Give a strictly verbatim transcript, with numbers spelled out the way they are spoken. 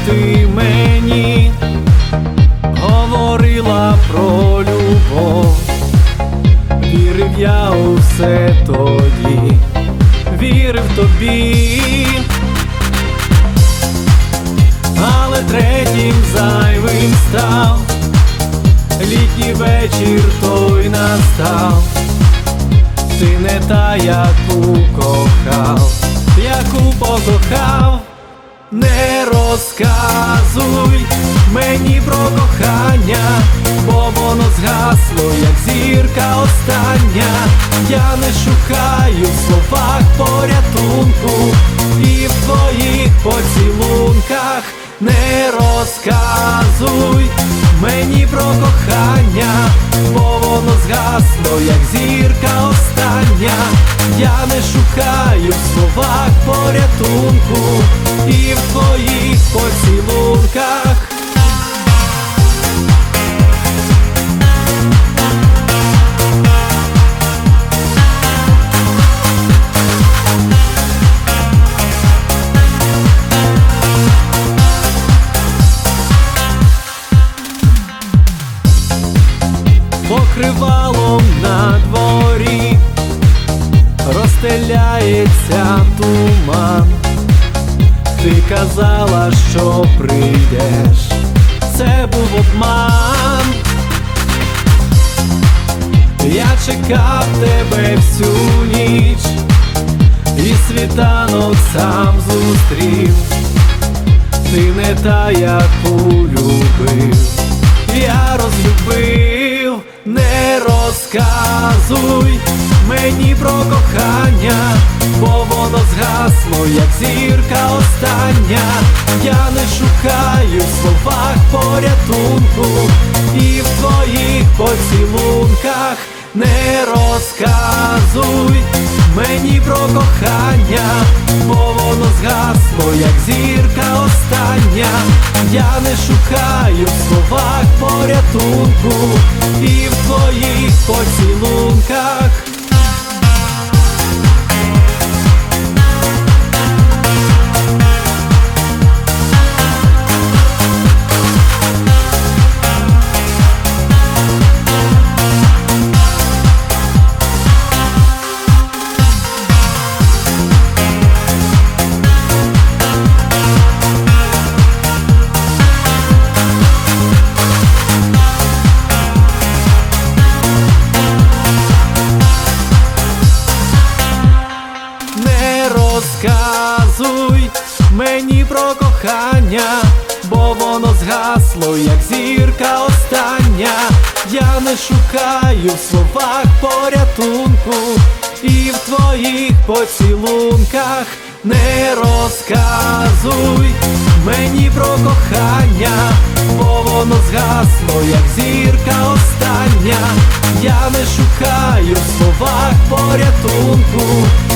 ти мені говорила про любов, вірив я у все тоді, вірив тобі, але третім зайвим став, літній вечір той настав. Ти не та, яку кохав, яку покохав. Не розказуй мені про кохання, бо воно згасло, як зірка остання. Я не шукаю в словах порятунку і в твоїх поцілунках. Не розказуй мені про кохання, бо воно згасло, як зірка остання. Я не шукаю в словах порятунку і в твоїх поцілунках. Покривалом на дворі розстеляється туман. Ти казала, що прийдеш, це був обман. Я чекав тебе всю ніч і світанок сам зустрів. Ти не та, яку любив, я розлюбив. Не розказуй мені про кохання, бо воно згасло, як зірка остання. Я не шукаю в словах порятунку і в твоїх поцілунках. Не розказуй мені про кохання, бо воно згасло, як зірка остання. Я не шукаю в словах порятунку і в твоїх поцілунках. Розказуй мені про кохання, бо воно згасло, як зірка остання. Я не шукаю в словах порятунку і в твоїх поцілунках. Не розказуй мені про кохання, бо воно згасло, як зірка остання. Я не шукаю в словах порятунку